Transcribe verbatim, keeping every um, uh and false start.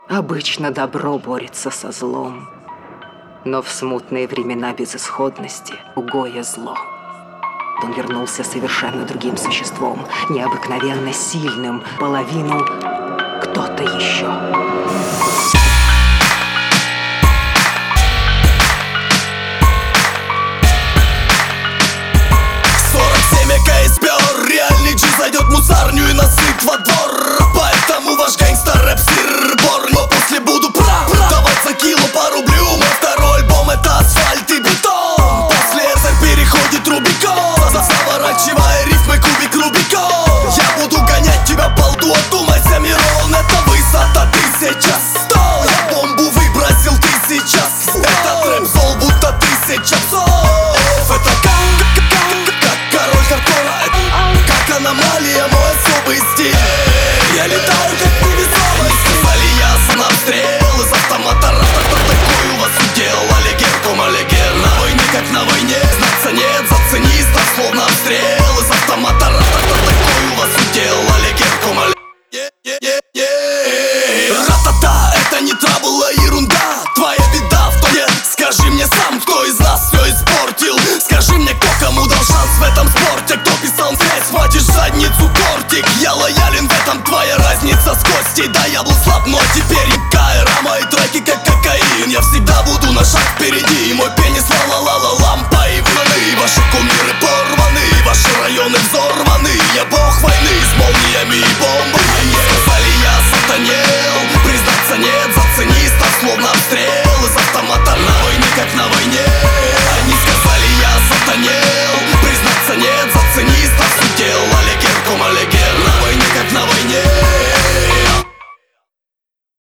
Обычно добро борется со злом, но в смутные времена безысходности угое зло. Он вернулся совершенно другим существом, необыкновенно сильным, половину кто-то еще. Реальный G зайдет в мусарню и насыт во двор. Поэтому ваш гангстер-рэп сыр-бор. Но после буду прав, давать за кило по рублю. Мой второй альбом — это асфальт и бетон. После это переходит Рубикон, заворачивая рифмы кубик Рубикон. Я буду гонять тебя по лду, одумайся, Мирон. Это высота тысяча сто. Я бомбу выбросил, ты сейчас. Этот рэп зол, будто тысяча псов. Это как, как, как король хардкора. Аномалия, мой особый стиль. Я летаю как невесомость. Сказали я на обстрел из автомата. Ра-та-та, такой у вас удел. Алигер, ком алигер. На войне как на войне, знаться нет. Зацени, став словно обстрел из автомата. Ра-та-та, такой у вас удел. Алигер, ком алигер. Ра-та-та, это не трабл, а ерунда. Твоя беда в том, скажи мне сам, кто из нас все испортил. Скажи мне, кто кому дал шанс в этом спорте. Кто писал связь, хватишь задницу тортик. Я лоялен в этом, твоя разница с Костей. Да, я был слаб, но теперь Кайра. Мои треки как кокаин, я всегда буду на шаг впереди. Мой пенис ла-ла-ла-ла, лампа и вы. Ваши кумиры порваны, ваши районы взорваны.